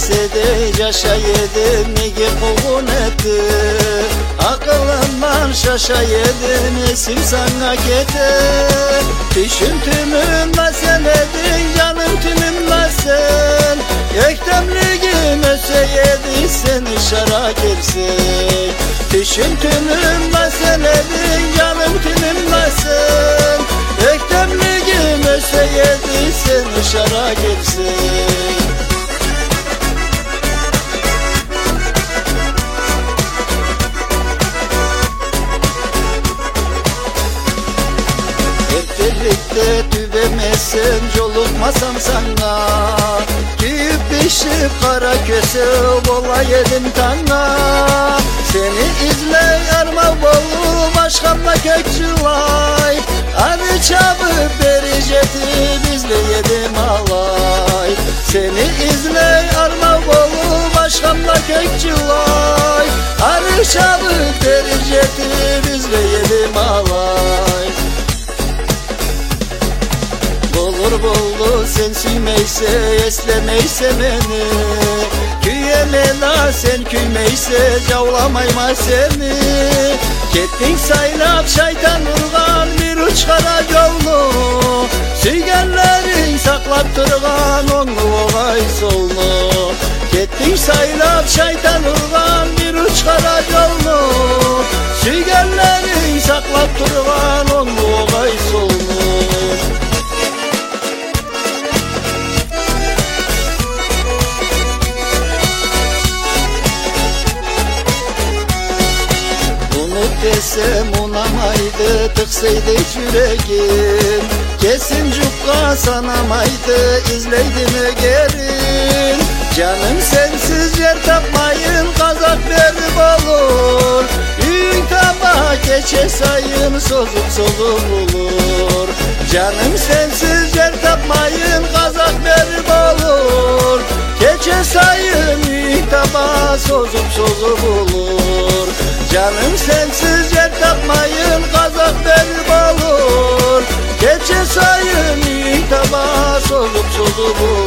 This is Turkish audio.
de yaşayedin nege kovun etti. Akılından şaşayedin esim sana kete. Düşüntümün meseledin canım tümümle sen. Ektemliğim öseyedin seni şara girsin. Düşüntümün meseledin canım tümümle sen. Ektemliğim öseyedin seni şara girsin. Birlikte tüvemezsem yolukmasam sana. Giyip pişip kara köse olayedin tana. Seni izle yarma bolu başkamla kökçülay. Hadi çabuk bericeti bizleyedim alay. Seni izle yarma bolu başkamla kökçülay. Hadi çabuk bericeti bizleyedim alay. Bulur buldu sen süymeyse eslemeyse beni. Küyemela sen küymeyse cavlamayma seni. Kettin saylap şeytan urgan bir uç kara yolunu. Süygenlerin saklap turgan onu oğay solunu. Kettin saylap şeytan urgan bir uç kara yolunu. Süygenlerin saklap turgan onu oğay solunu. Desem unamaydı tıksaydı yüreğim. Kesin cukka sanamaydı izleydim ögerin. Canım sensiz yer tapmayın kazak verip olur. Yün taba geçe sayın sozup olur. Canım sensiz yer tapmayın kazak verip olur. Geçe sayın yün taba sozup olur. Canım sensiz yer tapmayın kazak verip olur. Geçe sayın yün taba sozup olur.